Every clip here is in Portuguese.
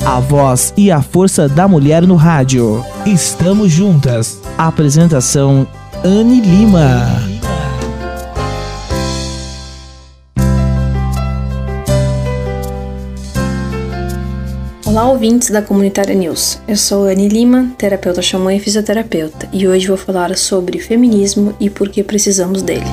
A voz e a força da mulher no rádio. Estamos juntas. Apresentação: Anne Lima. Olá, ouvintes da Comunitária News. Eu sou Anne Lima, terapeuta xamã e fisioterapeuta, e hoje vou falar sobre feminismo e por que precisamos dele.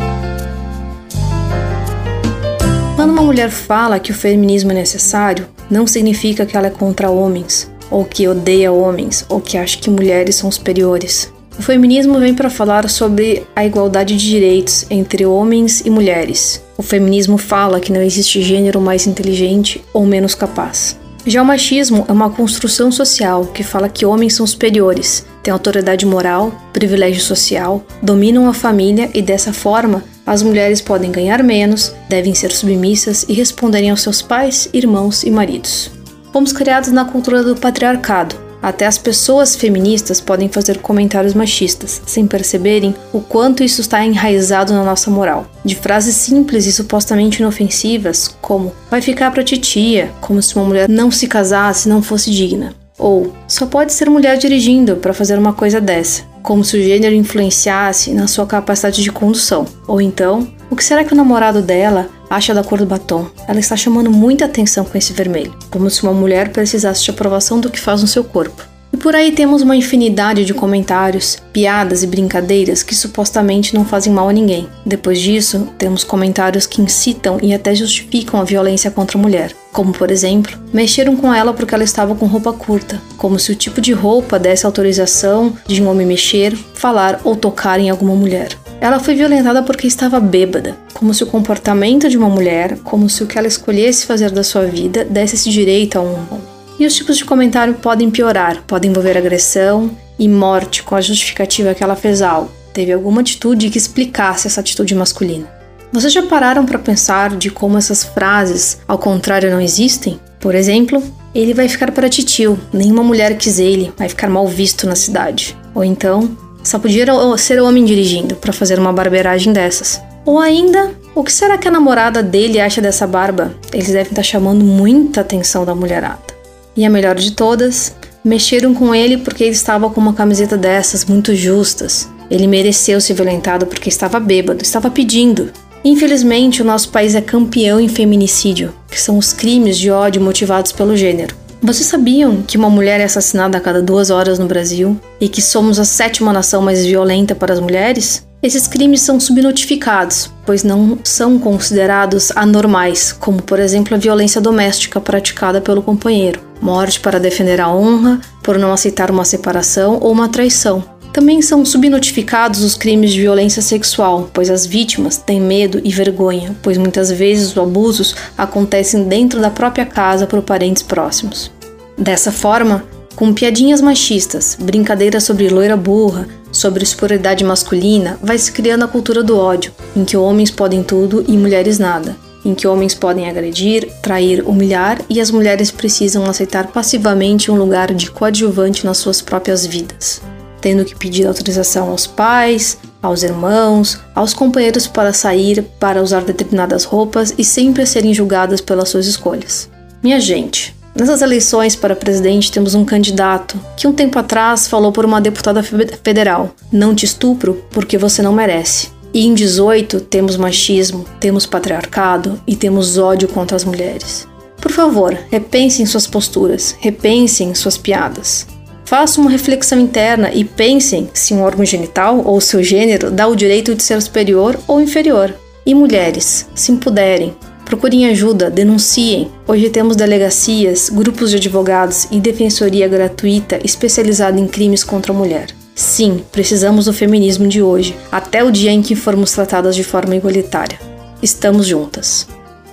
Quando uma mulher fala que o feminismo é necessário, não significa que ela é contra homens, ou que odeia homens, ou que acha que mulheres são superiores. O feminismo vem para falar sobre a igualdade de direitos entre homens e mulheres. O feminismo fala que não existe gênero mais inteligente ou menos capaz. Já o machismo é uma construção social que fala que homens são superiores, têm autoridade moral, privilégio social, dominam a família e dessa forma as mulheres podem ganhar menos, devem ser submissas e responderem aos seus pais, irmãos e maridos. Fomos criados na cultura do patriarcado. Até as pessoas feministas podem fazer comentários machistas, sem perceberem o quanto isso está enraizado na nossa moral. De frases simples e supostamente inofensivas, como "vai ficar pra titia", como se uma mulher não se casasse não fosse digna. Ou "só pode ser mulher dirigindo para fazer uma coisa dessa", como se o gênero influenciasse na sua capacidade de condução. Ou então, "o que será que o namorado dela acha da cor do batom? Ela está chamando muita atenção com esse vermelho", como se uma mulher precisasse de aprovação do que faz no seu corpo. E por aí temos uma infinidade de comentários, piadas e brincadeiras que supostamente não fazem mal a ninguém. Depois disso, temos comentários que incitam e até justificam a violência contra a mulher. Como, por exemplo, "mexeram com ela porque ela estava com roupa curta", como se o tipo de roupa desse autorização de um homem mexer, falar ou tocar em alguma mulher. "Ela foi violentada porque estava bêbada", como se o comportamento de uma mulher, como se o que ela escolhesse fazer da sua vida desse esse direito a um homem. E os tipos de comentário podem piorar, podem envolver agressão e morte com a justificativa que ela fez algo, teve alguma atitude que explicasse essa atitude masculina. Vocês já pararam para pensar de como essas frases, ao contrário, não existem? Por exemplo, "ele vai ficar para titio, nenhuma mulher quis ele, vai ficar mal visto na cidade". Ou então, "só podia ser homem dirigindo para fazer uma barbeiragem dessas". Ou ainda, "o que será que a namorada dele acha dessa barba? Eles devem estar chamando muita atenção da mulherada". E a melhor de todas, "mexeram com ele porque ele estava com uma camiseta dessas, muito justas. Ele mereceu ser violentado porque estava bêbado, estava pedindo". Infelizmente, o nosso país é campeão em feminicídio, que são os crimes de ódio motivados pelo gênero. Vocês sabiam que uma mulher é assassinada a cada 2 horas no Brasil e que somos a 7ª nação mais violenta para as mulheres? Esses crimes são subnotificados, pois não são considerados anormais, como por exemplo a violência doméstica praticada pelo companheiro, morte para defender a honra, por não aceitar uma separação ou uma traição. Também são subnotificados os crimes de violência sexual, pois as vítimas têm medo e vergonha, pois muitas vezes os abusos acontecem dentro da própria casa por parentes próximos. Dessa forma, com piadinhas machistas, brincadeiras sobre loira burra, sobre superioridade masculina, vai se criando a cultura do ódio, em que homens podem tudo e mulheres nada, em que homens podem agredir, trair, humilhar e as mulheres precisam aceitar passivamente um lugar de coadjuvante nas suas próprias vidas, tendo que pedir autorização aos pais, aos irmãos, aos companheiros para sair, para usar determinadas roupas e sempre serem julgadas pelas suas escolhas. Minha gente, nessas eleições para presidente temos um candidato que um tempo atrás falou por uma deputada federal: "não te estupro porque você não merece". E em 18 temos machismo, temos patriarcado e temos ódio contra as mulheres. Por favor, repensem suas posturas, repensem suas piadas. Façam uma reflexão interna e pensem se um órgão genital ou seu gênero dá o direito de ser superior ou inferior. E mulheres, se puderem, procurem ajuda, denunciem. Hoje temos delegacias, grupos de advogados e defensoria gratuita especializada em crimes contra a mulher. Sim, precisamos do feminismo de hoje, até o dia em que formos tratadas de forma igualitária. Estamos juntas.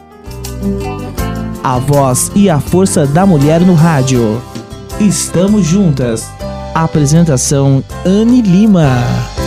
A voz e a força da mulher no rádio. Estamos juntas. Apresentação: Anne Lima.